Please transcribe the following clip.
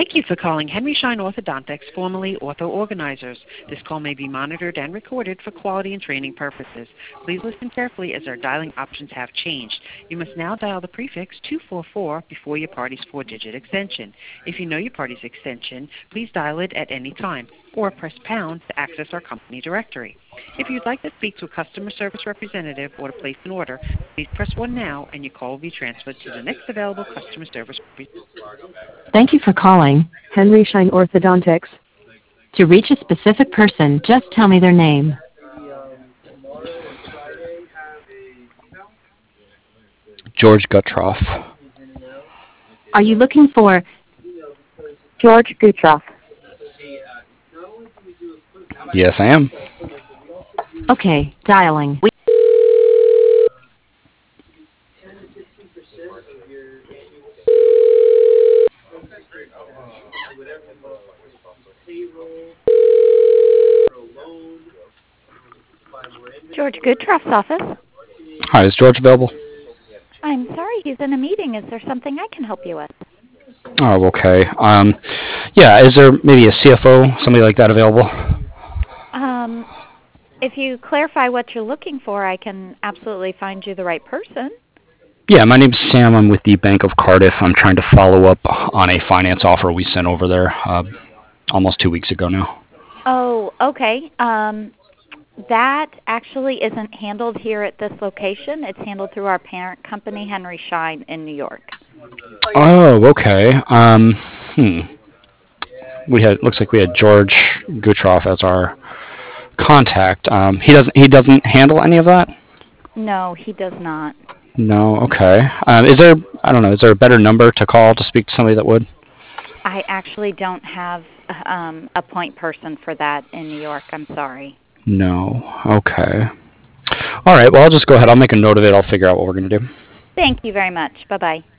Thank you for calling Henry Schein Orthodontics, formerly Ortho Organizers. This call may be monitored and recorded for quality and training purposes. Please listen carefully as our dialing options have changed. You must now dial the prefix 244 before your party's 4-digit extension. If you know your party's extension, please dial it at any time or press pound to access our company directory. If you'd like to speak to a customer service representative or to place an order, please press 1 now and your call will be transferred to the next available customer service representative. Thank you for calling Henry Schein Orthodontics. To reach a specific person, just tell me their name. George Gutroff. Are you looking for George Gutroff? Yes, I am. Okay, dialing. George Goodtroff's office. Hi, is George available? I'm sorry, he's in a meeting. Is there something I can help you with? Oh, okay. Yeah, is there maybe a CFO, somebody like that available? If you clarify what you're looking for, I can absolutely find you the right person. Yeah, my name's Sam. I'm with the Bank of Cardiff. I'm trying to follow up on a finance offer we sent over there almost 2 weeks ago now. Oh, okay. That actually isn't handled here at this location. It's handled through our parent company, Henry Schein, in New York. Oh, okay. Looks like we had George Gutroff as our contact. He doesn't handle any of that? No, he does not. No, okay. Is there a better number to call to speak to somebody that would? I actually don't have a point person for that in New York. I'm sorry. No. Okay. All right. Well, I'll just go ahead. I'll make a note of it. I'll figure out what we're going to do. Thank you very much. Bye-bye.